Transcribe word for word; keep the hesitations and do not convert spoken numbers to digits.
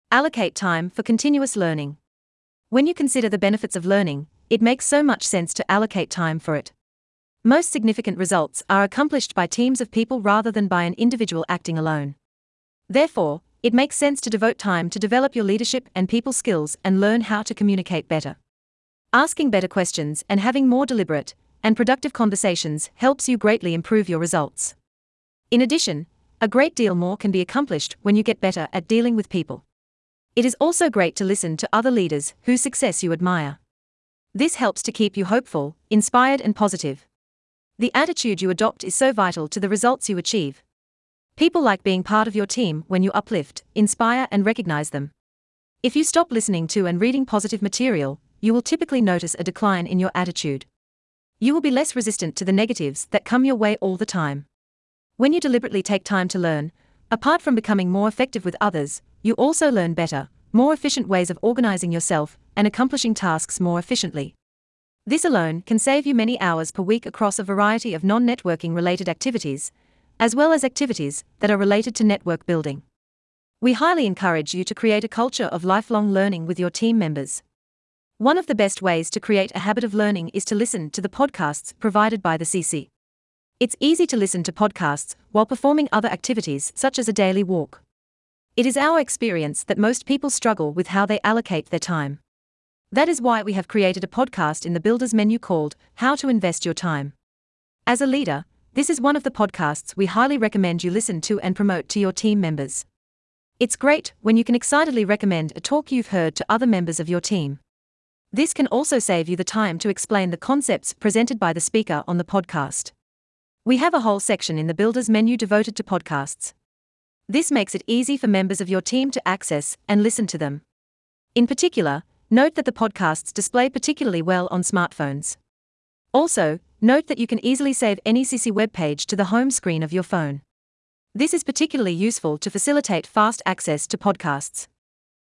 Allocate time for continuous learning. When you consider the benefits of learning, it makes so much sense to allocate time for it. Most significant results are accomplished by teams of people rather than by an individual acting alone. Therefore, it makes sense to devote time to develop your leadership and people skills and learn how to communicate better. Asking better questions and having more deliberate and productive conversations helps you greatly improve your results. In addition, a great deal more can be accomplished when you get better at dealing with people. It is also great to listen to other leaders whose success you admire. This helps to keep you hopeful, inspired, and positive. The attitude you adopt is so vital to the results you achieve. People like being part of your team when you uplift, inspire, and recognize them. If you stop listening to and reading positive material, you will typically notice a decline in your attitude. You will be less resistant to the negatives that come your way all the time. When you deliberately take time to learn, apart from becoming more effective with others, you also learn better, more efficient ways of organizing yourself and accomplishing tasks more efficiently. This alone can save you many hours per week across a variety of non-networking related activities, as well as activities that are related to network building. We highly encourage you to create a culture of lifelong learning with your team members. One of the best ways to create a habit of learning is to listen to the podcasts provided by the C C. It's easy to listen to podcasts while performing other activities such as a daily walk. It is our experience that most people struggle with how they allocate their time. That is why we have created a podcast in the Builder's menu called How to Invest Your Time. As a leader, this is one of the podcasts we highly recommend you listen to and promote to your team members. It's great when you can excitedly recommend a talk you've heard to other members of your team. This can also save you the time to explain the concepts presented by the speaker on the podcast. We have a whole section in the Builder's menu devoted to podcasts. This makes it easy for members of your team to access and listen to them. In particular, note that the podcasts display particularly well on smartphones. Also, note that you can easily save any C C web page to the home screen of your phone. This is particularly useful to facilitate fast access to podcasts.